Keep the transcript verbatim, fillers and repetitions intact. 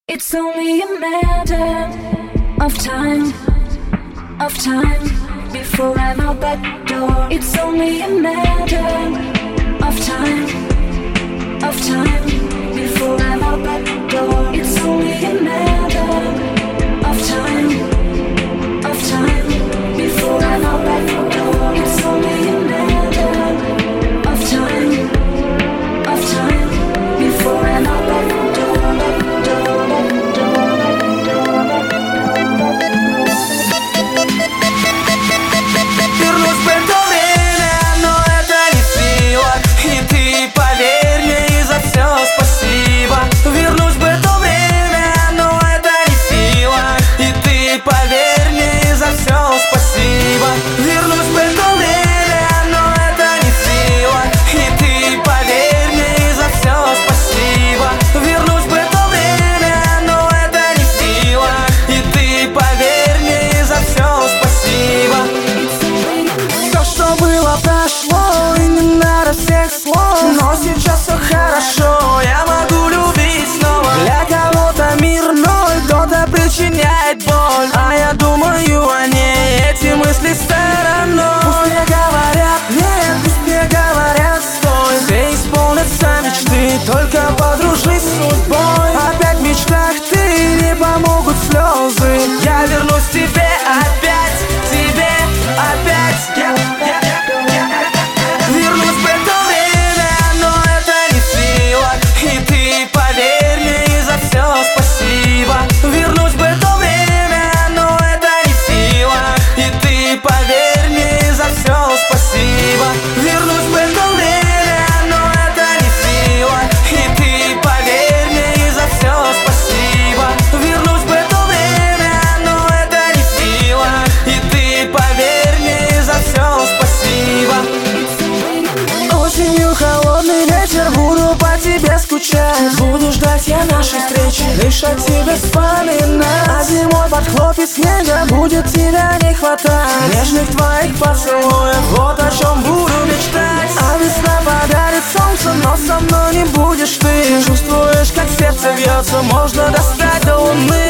It's only a matter of time, of time, before I'm out that door. It's only a matter of time, of time, before I'm out that door. It's only a matter of time, of time, before I'm out that door. It's only a matter of time, of time, before I'm out that door. Вернуть бы то время, но это не в силах. И ты поверь мне, и за все спасибо. Вернуть бы то время, но это не в силах. И ты поверь мне, и за все спасибо. Вернуть бы то время, но это не в силах. И ты поверь мне, и за все спасибо. Вернуть бы то время, но это не в силах. И ты поверь мне, и за все спасибо. Все, что было, прошло, и не надо всех слов. Но сейчас все хорошо, я могу любить снова. Для кого-то мир ноль, кто-то причиняет боль, а я думаю о ней, эти мысли стороной. Пусть мне говорят нет, пусть мне говорят стой. Все исполнятся мечты, только подружись с судьбой. Опять в мечтах ты, не помогут слезы. Я вернусь к тебе опять, тебе опять. Я, я, я, я. Вернуть бы то время, но это не в силах. И ты поверь мне, и за все спасибо. Вернуть бы то время, но это не в силах. И ты поверь мне, и за все спасибо. Вернуть бы то время, но это не в силах. И ты поверь мне, и за все спасибо. Вернуть бы то время, но это не в силах. И ты поверь мне, и за все спасибо. Осенью холодный ветер, буду по тебе скучать. Буду ждать я нашей встречи, лишь о тебе вспоминать. А зимой под хлопья снега будет тебя не хватать. Нежных твоих поцелуев, вот о чем буду мечтать. А весна подарит солнце, но со мной не будешь ты. Чувствуешь, как сердце бьется, можно достать до луны.